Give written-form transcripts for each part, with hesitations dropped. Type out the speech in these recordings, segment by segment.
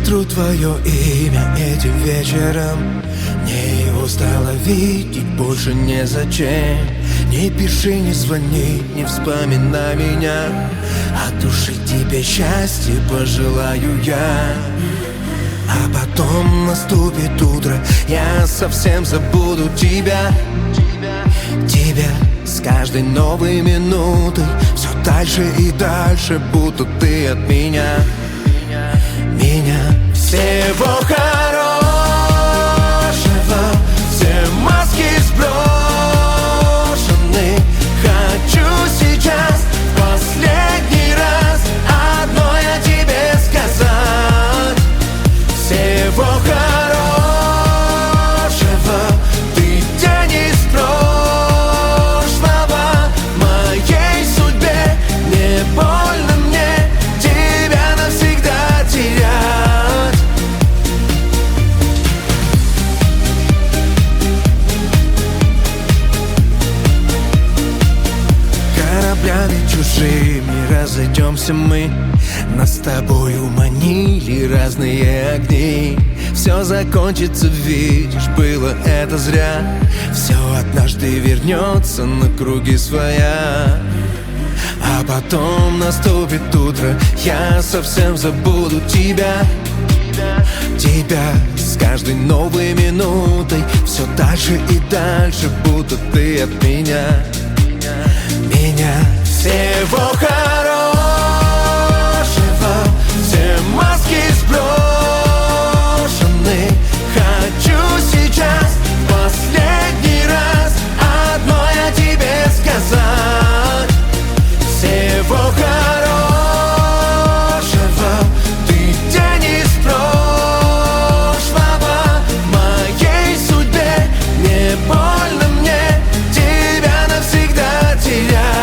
сотру твое имя этим вечером. Мне его стало видеть больше незачем. Не пиши, не звони, не вспоминай меня. От души тебе счастья пожелаю я. А потом наступит утро, я совсем забуду тебя. Тебя с каждой новой минутой все дальше и дальше, будто ты от меня. Всего хорошего, все маски сброшены. Хочу сейчас в последний раз одно я тебе сказать. Всего хорошего, ты тень из прошлого. Моей судьбе не больно мне тебя навсегда терять. Кораблями чужими разойдемся мы. Нас с тобой уманили разные огни. Все закончится, видишь, было это зря. Все однажды вернется на круги своя. А потом наступит утро, я совсем забуду тебя. Тебя с каждой новой минутой все дальше и дальше, будто ты от меня. Всего хорошего, все маски сброшены. Хочу сейчас в последний раз одно я тебе сказать. Всего хорошего, ты тень из прошлого. Моей судьбе не больно мне тебя навсегда терять.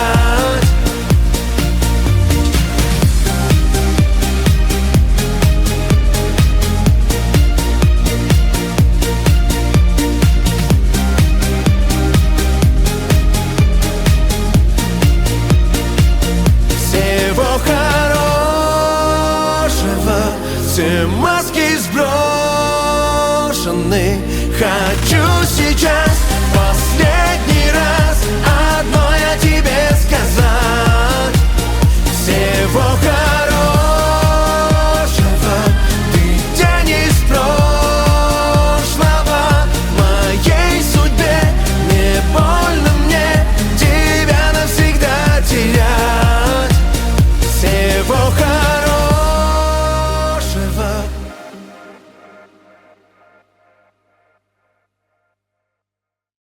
Все маски сброшены. Хочу сейчас